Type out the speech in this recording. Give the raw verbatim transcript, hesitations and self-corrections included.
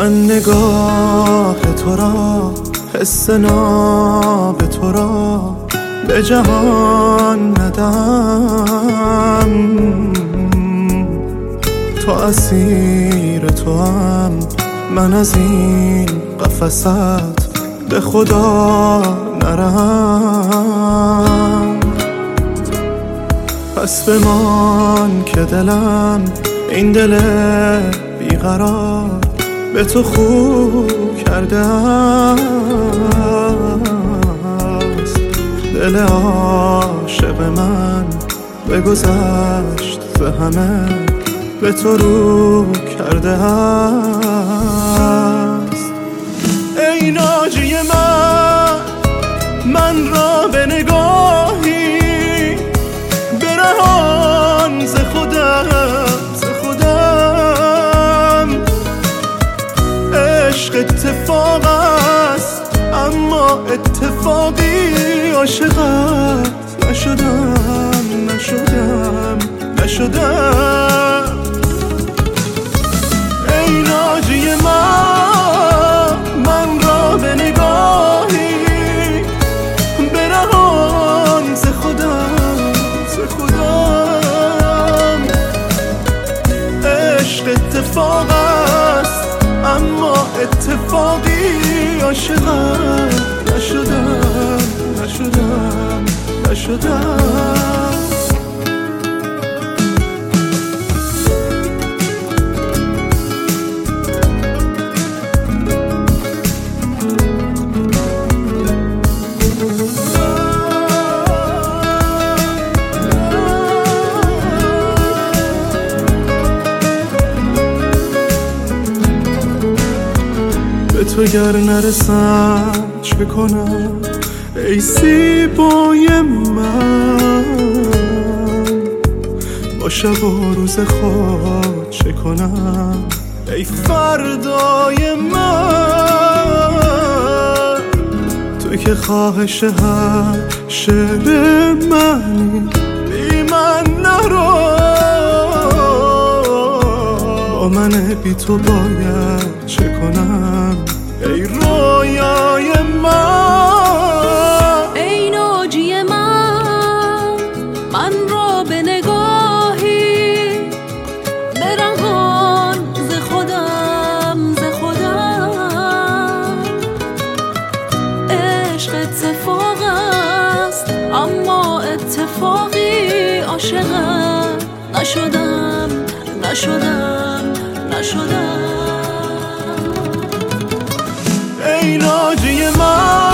من نگاه تو را، حس ناب تو را به جهان ندم. تو اسیر تو هم، من از این قفست به خدا نرم. پس بمان که دلم، این دل بیقرار به تو خو کرده است. دل عاشق من بگذشت ز همه، به تو رو کرده است. ای ناجی من، من را به نگاهی برهان ز خودم، ز خودم. عشق اتفاق است اما اتفاقی عاشقت نشدم، نشدم، نشدم. ای ناجی من، من را به نگاهی برهان ز خودم، ز خودم. عشق اتفاق است اما اتفاقی عاشقم نشدم، نشدم، نشدم. به تو گر نرسم چه کنم ای زیبای من؟ با شب و روز خود چه کنم ای فردای من؟ تو که خواهش هر شعر منی، بی من نرو. با من بی تو باید چه کنم ای رویای من؟ ای ناجی من، من را به نگاهی برهان ز خودم، ز خودم. عشق اتفاق است اما اتفاقی عاشقت نشدم، نشدم، نشدم. ای ناجی من،